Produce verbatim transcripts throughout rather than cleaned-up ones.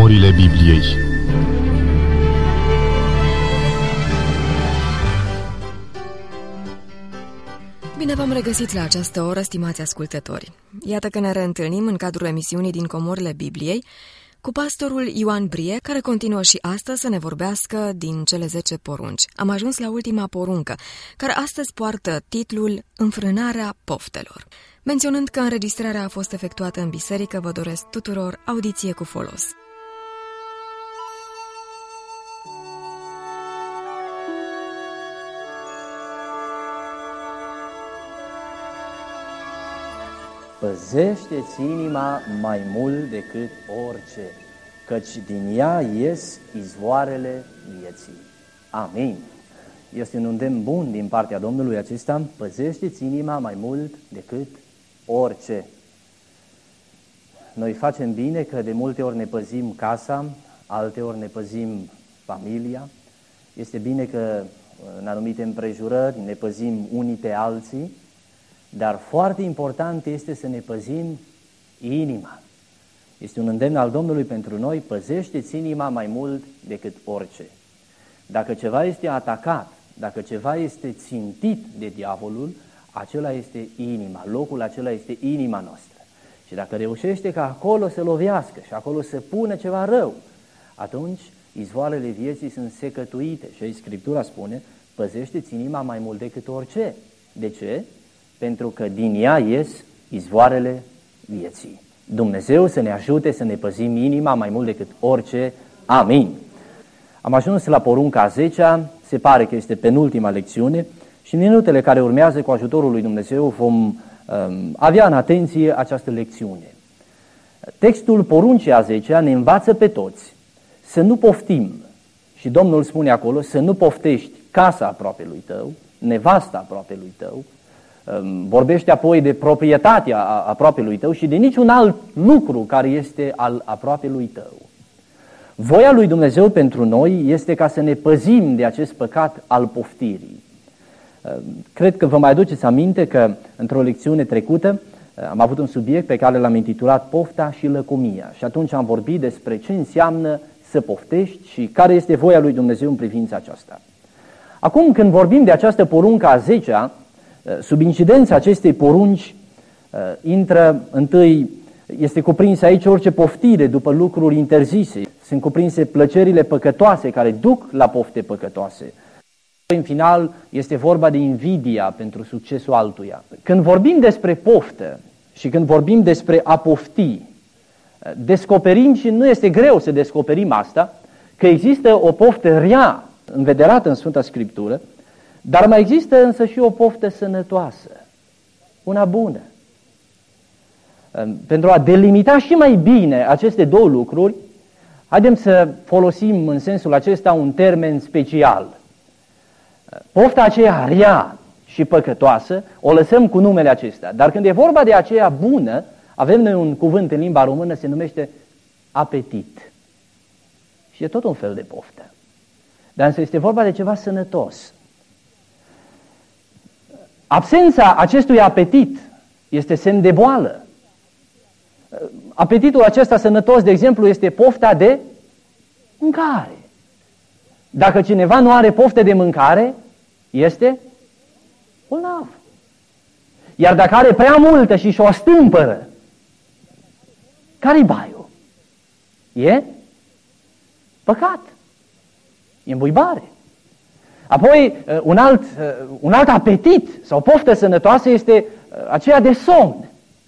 Comorile Bibliei. Bine v-am regăsit la această oră, stimați ascultători. Iată că ne reîntâlnim în cadrul emisiunii din Comorile Bibliei cu pastorul Ioan Brie, care continuă și astăzi să ne vorbească din cele zece porunci. Am ajuns la ultima poruncă, care astăzi poartă titlul Înfrânarea poftelor. Menționând că înregistrarea a fost efectuată în biserică, vă doresc tuturor audiție cu folos. Păzește-ți inima mai mult decât orice, căci din ea ies izvoarele vieții. Amin. Este un îndemn bun din partea Domnului acesta. Păzește-ți inima mai mult decât orice. Noi facem bine că de multe ori ne păzim casa, alte ori ne păzim familia. Este bine că în anumite împrejurări ne păzim unii pe alții, dar foarte important este să ne păzim inima. Este un îndemn al Domnului pentru noi: păzește-ți inima mai mult decât orice. Dacă ceva este atacat, dacă ceva este țintit de diavolul, acela este inima, locul acela este inima noastră. Și dacă reușește ca acolo să lovească și acolo să pună ceva rău, atunci izvoarele vieții sunt secătuite. Și aici Scriptura spune: păzește-ți inima mai mult decât orice. De ce? Pentru că din ea ies izvoarele vieții. Dumnezeu să ne ajute să ne păzim inima mai mult decât orice. Amin. Am ajuns la porunca a zecea, se pare că este penultima lecțiune și în minutele care urmează, cu ajutorul lui Dumnezeu, vom um, avea în atenție această lecțiune. Textul poruncii a zecea ne învață pe toți să nu poftim, și Domnul spune acolo, să nu poftești casa aproapelui tău, nevasta aproapelui tău. Vorbește apoi de proprietatea aproapelui tău și de niciun alt lucru care este al aproapelui tău. Voia lui Dumnezeu pentru noi este ca să ne păzim de acest păcat al poftirii. Cred că vă mai aduceți aminte că într-o lecțiune trecută am avut un subiect pe care l-am intitulat Pofta și lăcomia și atunci am vorbit despre ce înseamnă să poftești și care este voia lui Dumnezeu în privința aceasta. Acum, când vorbim de această poruncă a zecea, sub incidența acestei porunci intră întâi, este cuprins aici orice poftire după lucruri interzise, sunt cuprinse plăcerile păcătoase care duc la pofte păcătoase. În final este vorba de invidia pentru succesul altuia. Când vorbim despre poftă și când vorbim despre a pofti, descoperim, și nu este greu să descoperim asta, că există o poftă rea învederată în Sfânta Scriptură, dar mai există însă și o poftă sănătoasă, una bună. Pentru a delimita și mai bine aceste două lucruri, haidem să folosim în sensul acesta un termen special. Pofta aceea rea și păcătoasă o lăsăm cu numele acesta, dar când e vorba de aceea bună, avem noi un cuvânt în limba română, se numește apetit. Și e tot un fel de poftă. Dar însă este vorba de ceva sănătos. Absența acestui apetit este semn de boală. Apetitul acesta sănătos, de exemplu, este pofta de mâncare. Dacă cineva nu are poftă de mâncare, este bolnav. Iar dacă are prea multă și și-o stâmpără, care-i baiul? E păcat. E îmbuibare. Apoi, un alt, un alt apetit sau poftă sănătoasă este aceea de somn.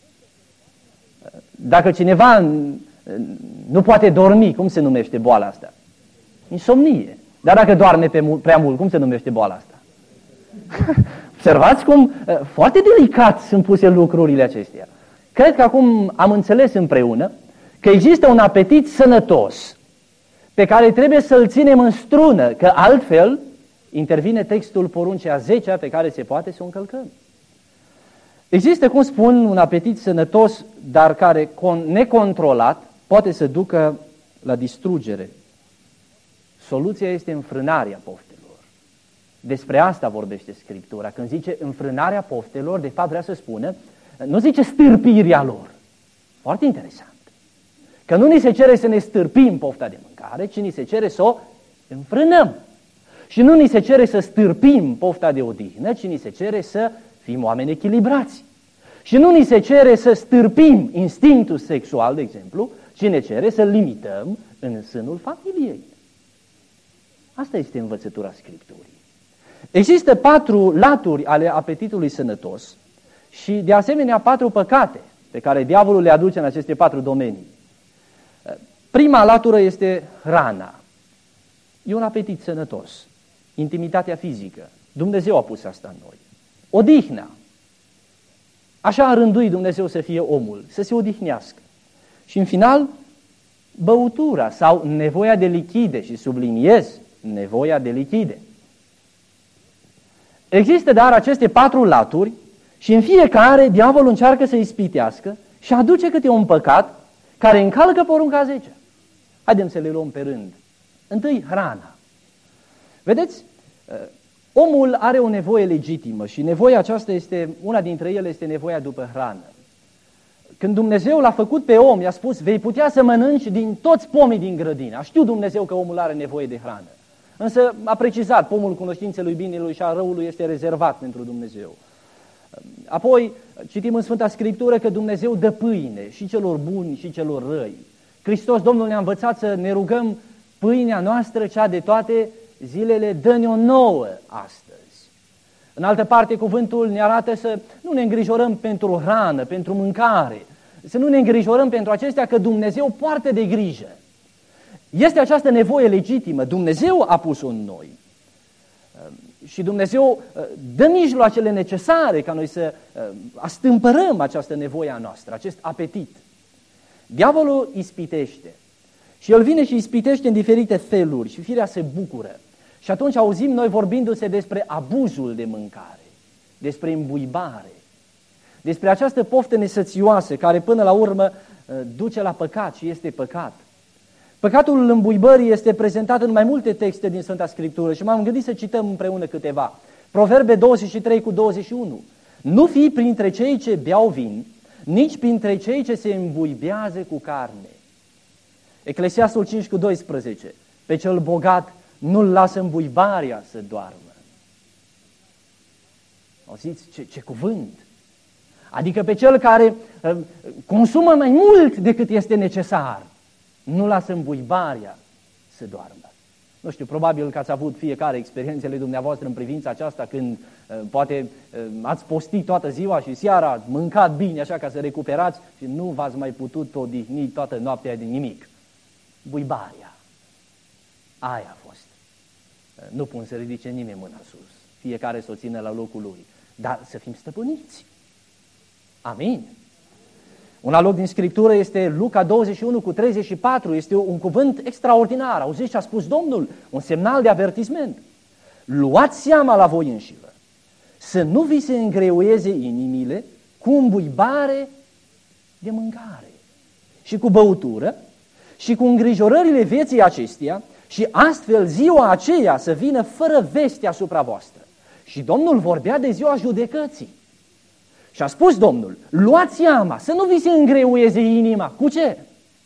Dacă cineva nu poate dormi, cum se numește boala asta? Insomnie. Dar dacă doarme pe mult, prea mult, cum se numește boala asta? Observați cum foarte delicat sunt puse lucrurile acestea. Cred că acum am înțeles împreună că există un apetit sănătos pe care trebuie să-l ținem în strună, că altfel intervine textul poruncii a zecea pe care se poate să o încălcăm. Există, cum spun, un apetit sănătos, dar care, necontrolat, poate să ducă la distrugere. Soluția este înfrânarea poftelor. Despre asta vorbește Scriptura. Când zice înfrânarea poftelor, de fapt vrea să spună, nu zice stârpirea lor. Foarte interesant. Că nu ni se cere să ne stârpim pofta de mâncare, ci ni se cere să o înfrânăm. Și nu ni se cere să stârpim pofta de odihnă, ci ni se cere să fim oameni echilibrați. Și nu ni se cere să stârpim instinctul sexual, de exemplu, ci ne cere să limităm în sânul familiei. Asta este învățătura Scripturii. Există patru laturi ale apetitului sănătos și, de asemenea, patru păcate pe care diavolul le aduce în aceste patru domenii. Prima latură este hrana. E un apetit sănătos. Intimitatea fizică. Dumnezeu a pus asta în noi. Odihna. Așa a rânduit Dumnezeu să fie omul, să se odihnească. Și în final, băutura sau nevoia de lichide, și subliniez, nevoia de lichide. Există dar aceste patru laturi și în fiecare diavolul încearcă să ispitească și aduce câte un păcat care încalcă porunca zece. Haideți să le luăm pe rând. Întâi, hrana. Vedeți, omul are o nevoie legitimă și nevoia aceasta este, una dintre ele este nevoia după hrană. Când Dumnezeu l-a făcut pe om, i-a spus, vei putea să mănânci din toți pomii din grădină. Știu Dumnezeu că omul are nevoie de hrană. Însă a precizat, pomul cunoștinței binelui și a răului este rezervat pentru Dumnezeu. Apoi citim în Sfânta Scriptură că Dumnezeu dă pâine și celor buni și celor răi. Hristos, Domnul, ne-a învățat să ne rugăm pâinea noastră, cea de toate zilele, dă-ne-o nouă astăzi. În altă parte, cuvântul ne arată să nu ne îngrijorăm pentru hrană, pentru mâncare, să nu ne îngrijorăm pentru acestea, că Dumnezeu poartă de grijă. Este această nevoie legitimă, Dumnezeu a pus-o în noi. Și Dumnezeu dă mijloacele necesare ca noi să astâmpărăm această nevoie a noastră, acest apetit. Diavolul ispitește și el vine și ispitește în diferite feluri și firea se bucură. Și atunci auzim noi vorbindu-se despre abuzul de mâncare, despre îmbuibare, despre această poftă nesățioasă care până la urmă duce la păcat și este păcat. Păcatul îmbuibării este prezentat în mai multe texte din Sfânta Scriptură și m-am gândit să cităm împreună câteva. Proverbe douăzeci și trei cu douăzeci și unu. Nu fi printre cei ce beau vin, nici printre cei ce se îmbuibează cu carne. Eclesiastul cinci cu doisprezece. Pe cel bogat nu-l lasă îmbuibarea să doarmă. Auziți ce, ce cuvânt! Adică pe cel care uh, consumă mai mult decât este necesar, nu lasă îmbuibarea să doarmă. Nu știu, probabil că ați avut fiecare experiențele dumneavoastră în privința aceasta când uh, poate uh, ați postit toată ziua și seara, ați mâncat bine așa ca să recuperați și nu v-ați mai putut odihni toată noaptea de nimic. Buibarea. Aia a fost. Uh, nu pun să ridice nimeni mâna sus. Fiecare să o țină la locul lui. Dar să fim stăpâniți. Amin. Un alt loc din Scriptură este Luca douăzeci și unu cu treizeci și patru, este un cuvânt extraordinar. Auziți ce a spus Domnul? Un semnal de avertisment. Luați seama la voi înșivă, să nu vi se îngreuieze inimile cu îmbuibare de mâncare și cu băutură și cu îngrijorările vieții acesteia și astfel ziua aceea să vină fără veste asupra voastră. Și Domnul vorbea de ziua judecății. Și a spus Domnul, luați seama, să nu vi se îngreuieze inima. Cu ce?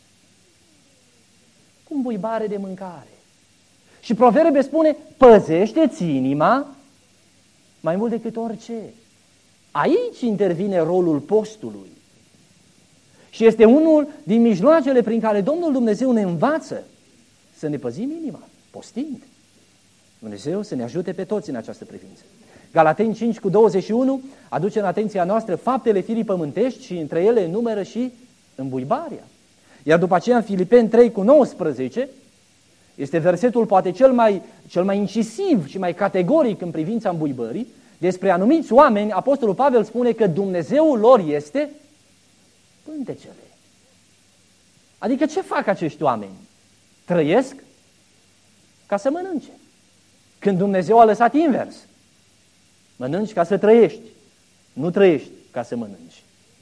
Cu îmbuibare de mâncare. Și Proverbe spune, păzește-ți inima mai mult decât orice. Aici intervine rolul postului. Și este unul din mijloacele prin care Domnul Dumnezeu ne învață să ne păzim inima, postind. Dumnezeu să ne ajute pe toți în această privință. Galateni cinci cu douăzeci și unu aduce în atenția noastră faptele firii pământești și între ele numără și îmbuibarea. Iar după aceea în Filipeni trei cu nouăsprezece este versetul poate cel mai, cel mai incisiv și mai categoric în privința îmbuibării. Despre anumiți oameni, Apostolul Pavel spune că Dumnezeul lor este pântecele. Adică ce fac acești oameni? Trăiesc ca să mănânce. Când Dumnezeu a lăsat invers. Mănânci ca să trăiești, nu trăiești ca să mănânci.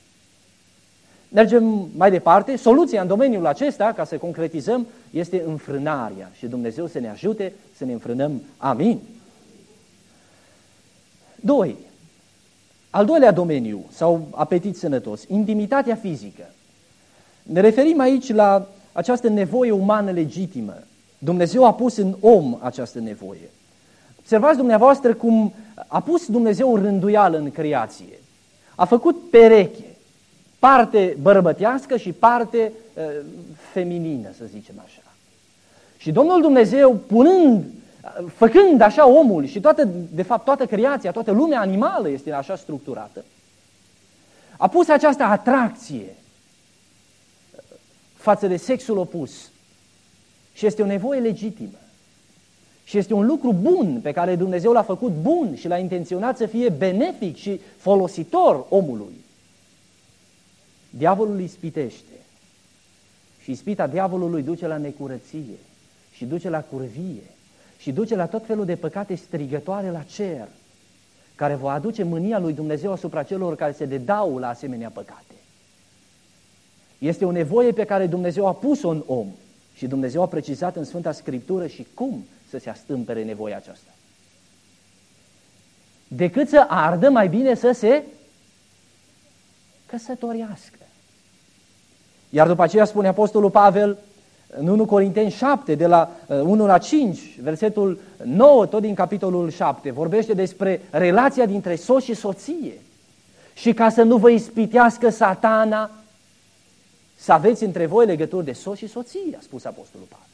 Mergem mai departe. Soluția în domeniul acesta, ca să concretizăm, este înfrânarea și Dumnezeu să ne ajute să ne înfrânăm. Amin. Doi. Al doilea domeniu, sau apetit sănătos, intimitatea fizică. Ne referim aici la această nevoie umană legitimă. Dumnezeu a pus în om această nevoie. Observați dumneavoastră cum a pus Dumnezeu rânduială în creație. A făcut pereche, parte bărbătească și parte uh, feminină, să zicem așa. Și Domnul Dumnezeu, punând, făcând așa omul și toată, de fapt toată creația, toată lumea animală este așa structurată, a pus această atracție față de sexul opus. Și este o nevoie legitimă. Și este un lucru bun pe care Dumnezeu l-a făcut bun și l-a intenționat să fie benefic și folositor omului. Diavolul ispitește. Și ispita diavolului duce la necurăție și duce la curvie și duce la tot felul de păcate strigătoare la cer, care va aduce mânia lui Dumnezeu asupra celor care se dedau la asemenea păcate. Este o nevoie pe care Dumnezeu a pus-o în om și Dumnezeu a precizat în Sfânta Scriptură și cum să se astâmpere nevoia aceasta. Decât să ardă, mai bine să se căsătorească. Iar după aceea spune Apostolul Pavel în unu Corinteni șapte, de la unu la cinci, versetul nouă, tot din capitolul șapte, vorbește despre relația dintre soț și soție. Și ca să nu vă ispitească Satana, să aveți între voi legături de soț și soție, a spus Apostolul Pavel.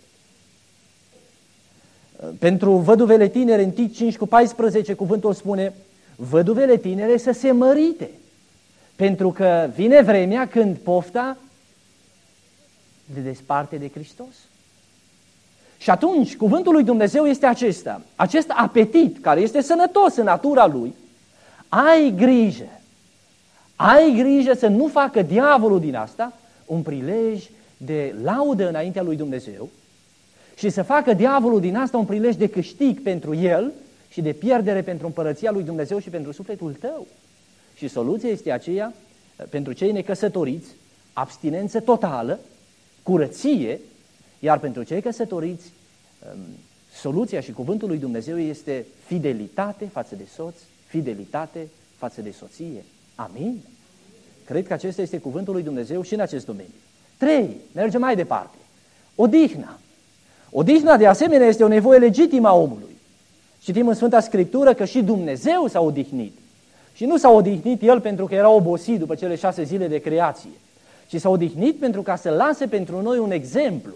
Pentru văduvele tinere, în Tit cinci cu paisprezece, cuvântul spune, văduvele tinere să se mărite, pentru că vine vremea când pofta le desparte de Hristos. Și atunci, cuvântul lui Dumnezeu este acesta, acest apetit, care este sănătos în natura lui, ai grijă, ai grijă să nu facă diavolul din asta un prilej de laudă înaintea lui Dumnezeu și să facă diavolul din asta un prilej de câștig pentru el și de pierdere pentru împărăția lui Dumnezeu și pentru sufletul tău. Și soluția este aceea, pentru cei necăsătoriți, abstinență totală, curăție, iar pentru cei căsătoriți, soluția și cuvântul lui Dumnezeu este fidelitate față de soț, fidelitate față de soție. Amin? Cred că acesta este cuvântul lui Dumnezeu și în acest domeniu. Trei, mergem mai departe. Odihna. Odihna, de asemenea, este o nevoie legitimă a omului. Citim în Sfânta Scriptură că și Dumnezeu s-a odihnit. Și nu s-a odihnit El pentru că era obosit după cele șase zile de creație, ci s-a odihnit pentru ca să lase pentru noi un exemplu.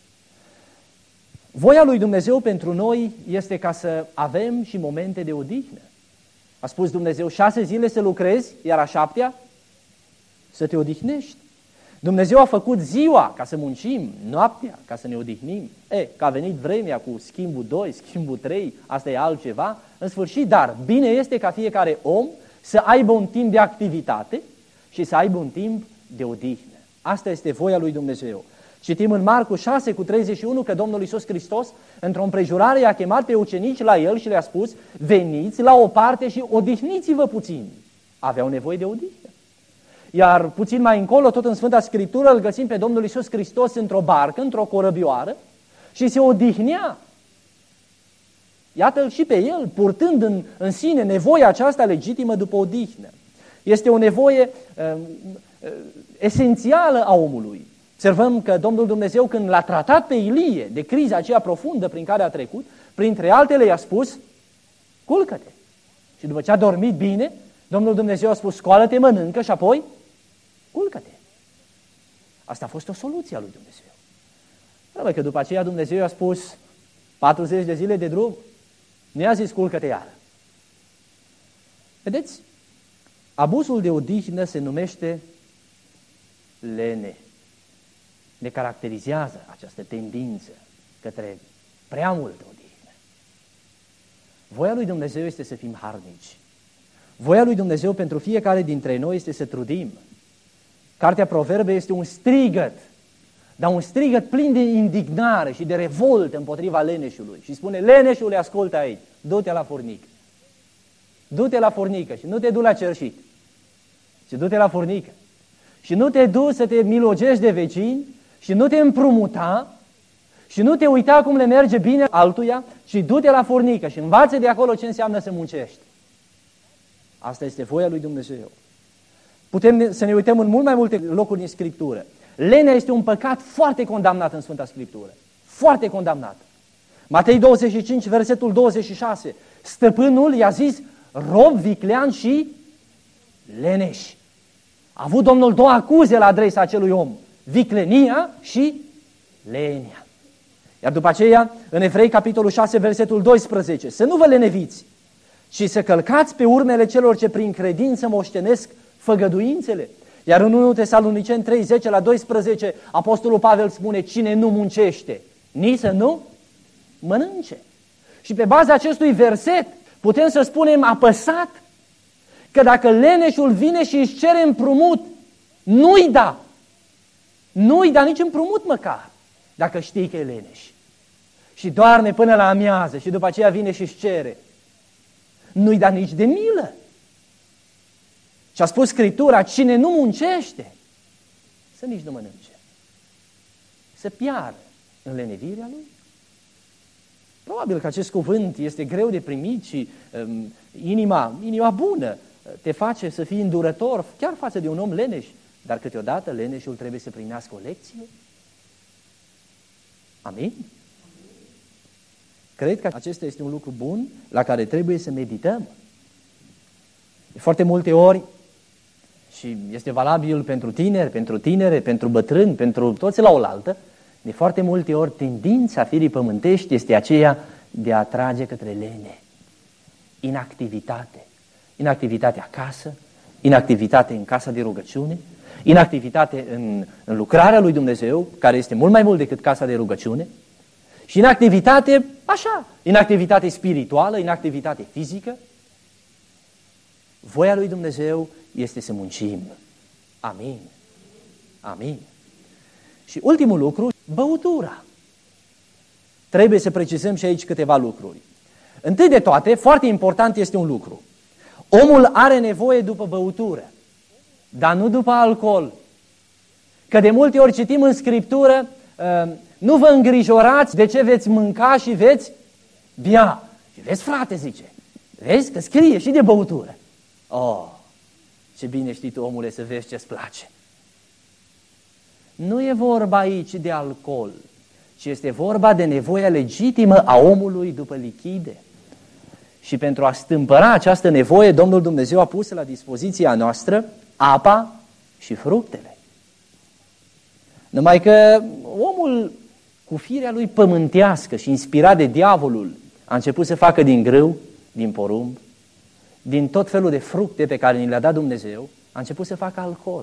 Voia lui Dumnezeu pentru noi este ca să avem și momente de odihnă. A spus Dumnezeu, șase zile să lucrezi, iar a șaptea să te odihnești. Dumnezeu a făcut ziua ca să muncim, noaptea ca să ne odihnim. E, că a venit vremea cu schimbul doi, schimbul trei, asta e altceva, în sfârșit, dar bine este ca fiecare om să aibă un timp de activitate și să aibă un timp de odihnă. Asta este voia lui Dumnezeu. Citim în Marcu șase cu treizeci și unu că Domnul Iisus Hristos, într-o împrejurare, i-a chemat pe ucenici la El și le-a spus, veniți la o parte și odihniți-vă puțin. Aveau nevoie de odihnă. Iar puțin mai încolo, tot în Sfânta Scriptură, îl găsim pe Domnul Iisus Hristos într-o barcă, într-o corăbioară și se odihnea. Iată-l și pe El, purtând în, în sine nevoia aceasta legitimă după odihnă. Este o nevoie uh, uh, esențială a omului. Observăm că Domnul Dumnezeu, când l-a tratat pe Ilie de criza aceea profundă prin care a trecut, printre altele i-a spus, culcă-te. Și după ce a dormit bine, Domnul Dumnezeu a spus, scoală-te, mănâncă și apoi culcă-te. Asta a fost o soluție a lui Dumnezeu. Trebuie că după aceea Dumnezeu i-a spus, patruzeci de zile de drum, nu i-a zis, culcă-te iară. Vedeți? Abuzul de odihnă se numește lene. Ne caracterizează această tendință către prea multă odihnă. Voia lui Dumnezeu este să fim harnici. Voia lui Dumnezeu pentru fiecare dintre noi este să trudim. Cartea Proverbe este un strigăt, dar un strigăt plin de indignare și de revoltă împotriva leneșului. Și spune, leneșule, ascultă aici, du-te la furnică. Du-te la furnică și nu te du la cerșit, ci du-te la furnică. Și nu te du să te milogești de vecini și nu te împrumuta și nu te uita cum le merge bine altuia, ci du-te la furnică și învață de acolo ce înseamnă să muncești. Asta este voia lui Dumnezeu. Putem să ne uităm în mult mai multe locuri din Scriptură. Lenea este un păcat foarte condamnat în Sfânta Scriptură. Foarte condamnat. Matei douăzeci și cinci, versetul douăzeci și șase. Stăpânul i-a zis rob, viclean și leneș. A avut Domnul două acuze la adresa acelui om. Viclenia și lenia. Iar după aceea, în Evrei, capitolul șase, versetul doisprezece. Să nu vă leneviți, ci să călcați pe urmele celor ce prin credință moștenesc făgăduințele. Iar în întâi Tesaloniceni trei, zece la doisprezece, Apostolul Pavel spune, cine nu muncește, nici să nu mănânce. Și pe baza acestui verset putem să spunem apăsat că dacă leneșul vine și își cere împrumut, nu-i da. Nu-i da nici împrumut măcar, dacă știi că e leneș. Și doarne până la amiază și după aceea vine și își cere. Nu-i da nici de milă. Și a spus Scriptura, cine nu muncește, să nici nu mănânce. Să piară în lenevirea lui. Probabil că acest cuvânt este greu de primit și um, inima, inima bună te face să fii îndurător chiar față de un om leneș, dar câteodată leneșul trebuie să primească o lecție. Amin? Cred că acesta este un lucru bun la care trebuie să medităm. De foarte multe ori, și este valabil pentru tineri, pentru tinere, pentru bătrâni, pentru toți la oaltă, de foarte multe ori tendința firii pământești este aceea de a trage către lene, inactivitate. Inactivitate acasă, inactivitate în casa de rugăciune, inactivitate în, în lucrarea lui Dumnezeu, care este mult mai mult decât casa de rugăciune, și inactivitate, așa, inactivitate spirituală, inactivitate fizică. Voia lui Dumnezeu este să muncim. Amin. Amin. Și ultimul lucru, băutura. Trebuie să precizăm și aici câteva lucruri. Întâi de toate, foarte important este un lucru. Omul are nevoie după băutură, dar nu după alcool. Că de multe ori citim în Scriptură, nu vă îngrijorați de ce veți mânca și veți bea. Și vezi, frate, zice, vezi că scrie și de băutură. Oh, ce bine știi tu, omule, să vezi ce-ți place. Nu e vorba aici de alcool, ci este vorba de nevoia legitimă a omului după lichide. Și pentru a stâmpăra această nevoie, Domnul Dumnezeu a pus la dispoziția noastră apa și fructele. Numai că omul cu firea lui pământească și inspirat de diavolul a început să facă din grâu, din porumb, din tot felul de fructe pe care ni le-a dat Dumnezeu, a început să facă alcool.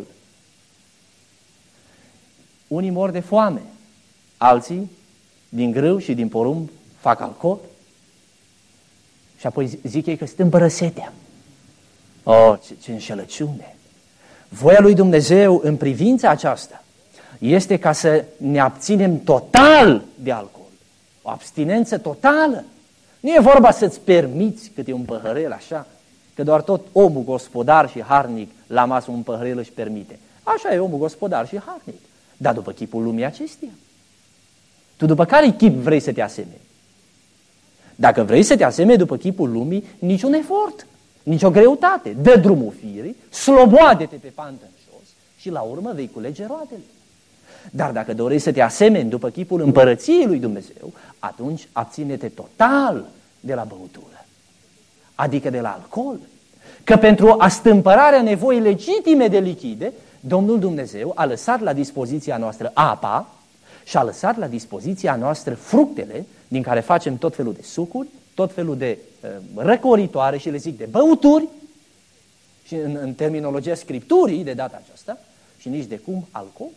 Unii mor de foame, alții din grâu și din porumb fac alcool. Și apoi zic ei că stâmpără setea. Oh, ce, ce înșelăciune! Voia lui Dumnezeu în privința aceasta este ca să ne abținem total de alcool. O abstinență totală. Nu e vorba să-ți permiți câte un păhărel așa, că doar tot omul gospodar și harnic la masă un păhărel își permite. Așa e omul gospodar și harnic. Dar după chipul lumii acesteia. Tu după care chip vrei să te asemeni? Dacă vrei să te asemeni după chipul lumii, niciun efort, nicio greutate. Dă drumul firii, sloboade-te pe pantă în jos și la urmă vei culege roadele. Dar dacă dorești să te asemeni după chipul împărăției lui Dumnezeu, atunci abține-te total de la băutură, adică de la alcool. Că pentru astâmpărarea nevoii legitime de lichide, Domnul Dumnezeu a lăsat la dispoziția noastră apa și a lăsat la dispoziția noastră fructele din care facem tot felul de sucuri, tot felul de uh, răcoritoare și le zic de băuturi și în, în terminologia Scripturii de data aceasta și nici de cum alcool.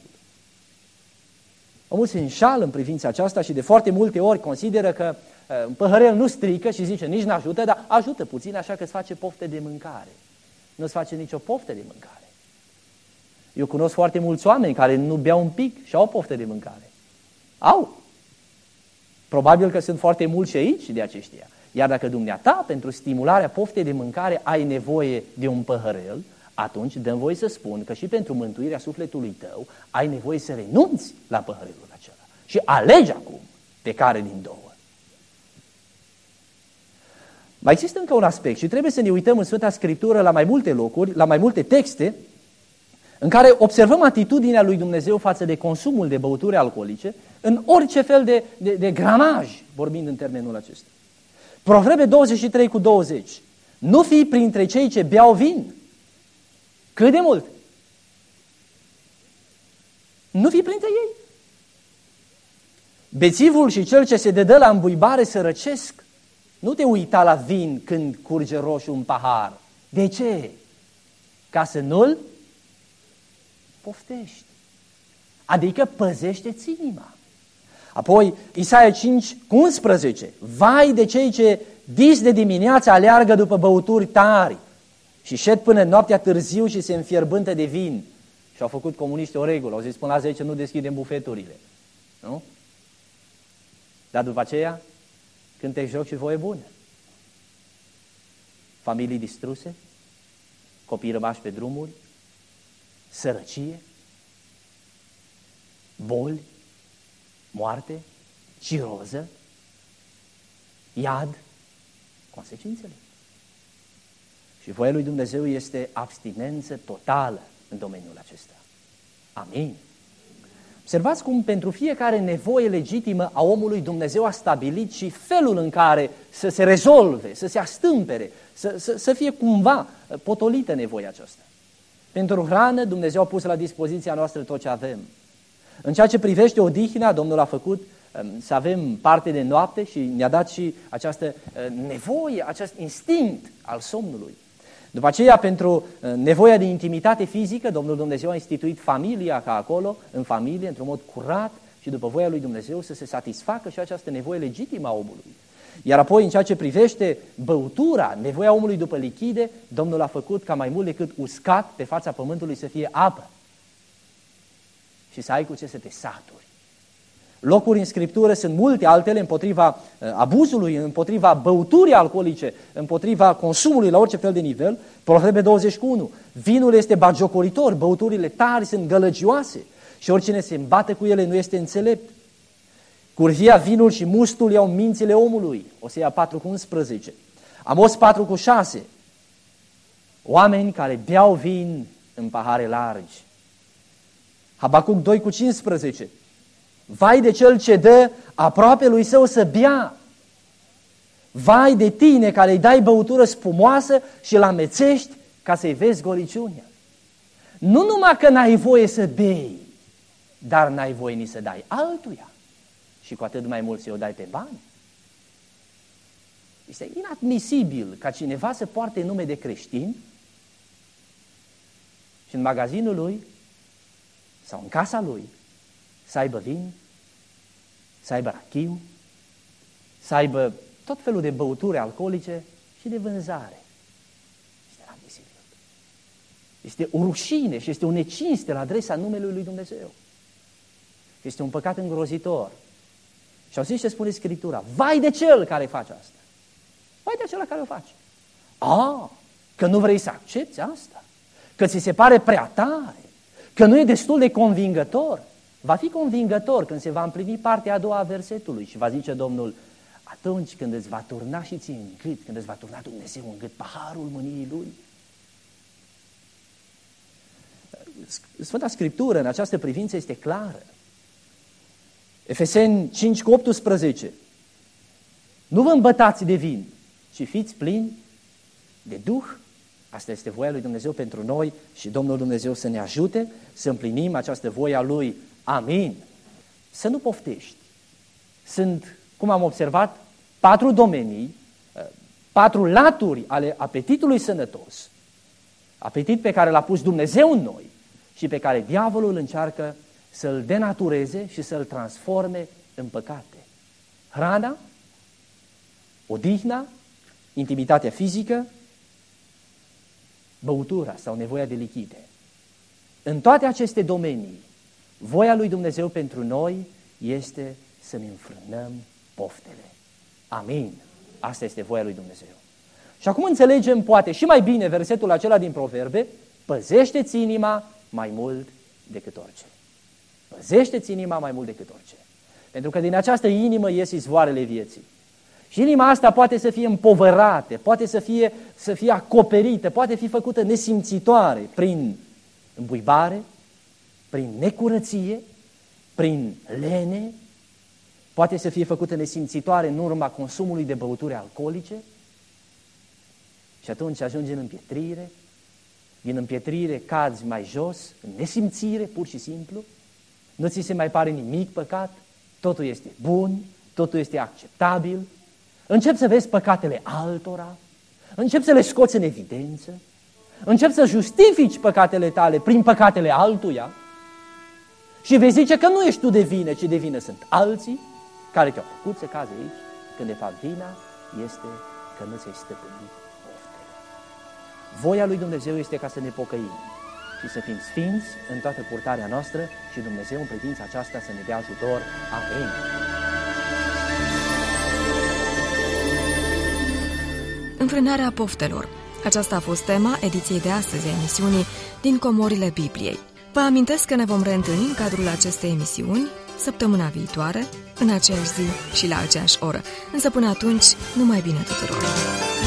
Omul se înșală în privința aceasta și de foarte multe ori consideră că uh, un păhărel nu strică și zice nici n-ajută, dar ajută puțin așa că îți face pofte de mâncare. Nu-ți face nicio poftă de mâncare. Eu cunosc foarte mulți oameni care nu beau un pic și au poftă de mâncare. Au. Probabil că sunt foarte mulți și aici de aceștia. Iar dacă dumneata, pentru stimularea poftei de mâncare, ai nevoie de un păhărel, atunci dăm voie să spun că și pentru mântuirea sufletului tău ai nevoie să renunți la păhărelul acela. Și alegi acum pe care din două. Mai există încă un aspect și trebuie să ne uităm în Sfânta Scriptură la mai multe locuri, la mai multe texte, în care observăm atitudinea lui Dumnezeu față de consumul de băuturi alcoolice în orice fel de, de, de gramaj, vorbind în termenul acesta. Proverbe douăzeci și trei cu douăzeci. Nu fii printre cei ce beau vin. Cât de mult? Nu fii printre ei. Bețivul și cel ce se dedă la îmbuibare sărăcesc. Nu te uita la vin când curge roșu în pahar. De ce? Ca să nu-l poftești. Adică păzește-ți inima. Apoi, Isaia cinci cu unsprezece. Vai de cei ce dis de dimineață aleargă după băuturi tari și șed până noaptea târziu și se înfierbântă de vin. Și au făcut comuniștii o regulă. Au zis până la zece nu deschidem bufeturile. Nu? Dar după aceea, cântec, joc și voie bună. Familii distruse, copii rămași pe drumuri, sărăcie, boli, moarte, ciroză, iad, consecințele. Și voia lui Dumnezeu este abstinență totală în domeniul acesta. Amin. Observați cum pentru fiecare nevoie legitimă a omului Dumnezeu a stabilit și felul în care să se rezolve, să se astâmpere, să, să, să fie cumva potolită nevoia aceasta. Pentru hrană Dumnezeu a pus la dispoziția noastră tot ce avem. În ceea ce privește odihna, Domnul a făcut să avem parte de noapte și ne-a dat și această nevoie, acest instinct al somnului. După aceea, pentru nevoia de intimitate fizică, Domnul Dumnezeu a instituit familia ca acolo, în familie, într-un mod curat și după voia lui Dumnezeu să se satisfacă și această nevoie legitimă a omului. Iar apoi, în ceea ce privește băutura, nevoia omului după lichide, Domnul a făcut ca mai mult decât uscat pe fața pământului să fie apă și să ai cu ce să te saturi. Locuri în Scriptură sunt multe altele împotriva abuzului, împotriva băuturii alcoolice, împotriva consumului la orice fel de nivel. Proverbe douăzeci și unu. Vinul este batjocoritor, băuturile tari sunt gălăgioase și oricine se îmbate cu ele nu este înțelept. Curvia, vinul și mustul iau mințile omului. Osea patru cu unsprezece. Amos patru cu șase. Oameni care beau vin în pahare largi. Habacuc doi cu cincisprezece. Vai de cel ce dă aproape lui său să bea. Vai de tine care îi dai băutură spumoasă și îl amețești ca să-i vezi goliciunea. Nu numai că n-ai voie să bei, dar n-ai voie nici să dai altuia. Și cu atât mai mult să o dai pe bani. Este inadmisibil ca cineva să poarte nume de creștin și în magazinul lui sau în casa lui să aibă vin, să aibă rachiu, să aibă tot felul de băuturi alcoolice și de vânzare. Este inadmisibil. Este o rușine și este o necinste la adresa numelui lui Dumnezeu. Este un păcat îngrozitor. Și auziți ce spune Scriptura? Vai de cel care face asta! Vai de acela care o face! A, că nu vrei să accepti asta? Că ți se pare prea tare? Că nu e destul de convingător? Va fi convingător când se va împlini partea a doua a versetului și va zice Domnul, atunci când îți va turna și ție în gât, când îți va turna Dumnezeu în gât paharul mâniei Lui. Sfânta Scriptură în această privință este clară. Efeseni cinci cu optsprezece. Nu vă îmbătați de vin, ci fiți plini de Duh. Asta este voia lui Dumnezeu pentru noi și Domnul Dumnezeu să ne ajute să împlinim această voie a Lui. Amin. Să nu poftești. Sunt, cum am observat, patru domenii, patru laturi ale apetitului sănătos. Apetit pe care l-a pus Dumnezeu în noi și pe care diavolul încearcă să-l denatureze și să-l transforme în păcate. Hrana, odihna, intimitatea fizică, băutura sau nevoia de lichide. În toate aceste domenii, voia lui Dumnezeu pentru noi este să ne înfrânăm poftele. Amin. Asta este voia lui Dumnezeu. Și acum înțelegem poate și mai bine versetul acela din Proverbe, păzește-ți inima mai mult decât orice. Păzește-ți inima mai mult decât orice. Pentru că din această inimă ies izvoarele vieții. Și inima asta poate să fie împovărată, poate să fie, să fie acoperită, poate fi făcută nesimțitoare prin îmbuibare, prin necurăție, prin lene, poate să fie făcută nesimțitoare în urma consumului de băuturi alcoolice și atunci ajungi în împietrire, din împietrire cazi mai jos, în nesimțire, pur și simplu, nu ți se mai pare nimic păcat, totul este bun, totul este acceptabil, începi să vezi păcatele altora, începi să le scoți în evidență, începi să justifici păcatele tale prin păcatele altuia și vei zice că nu ești tu de vină, ci de vină sunt alții care te-au făcut să cazi aici, când de fapt vina este că nu ți-ai stăpânit poftele. Voia lui Dumnezeu este ca să ne pocăim și să fim sfinți în toată purtarea noastră și Dumnezeu în privința aceasta să ne dea ajutor. Amin. Înfrânarea poftelor. Aceasta a fost tema ediției de astăzi a emisiunii Din Comorile Bibliei. Vă amintesc că ne vom reîntâlni în cadrul acestei emisiuni săptămâna viitoare, în aceeași zi și la aceeași oră. Însă până atunci, numai bine tuturor!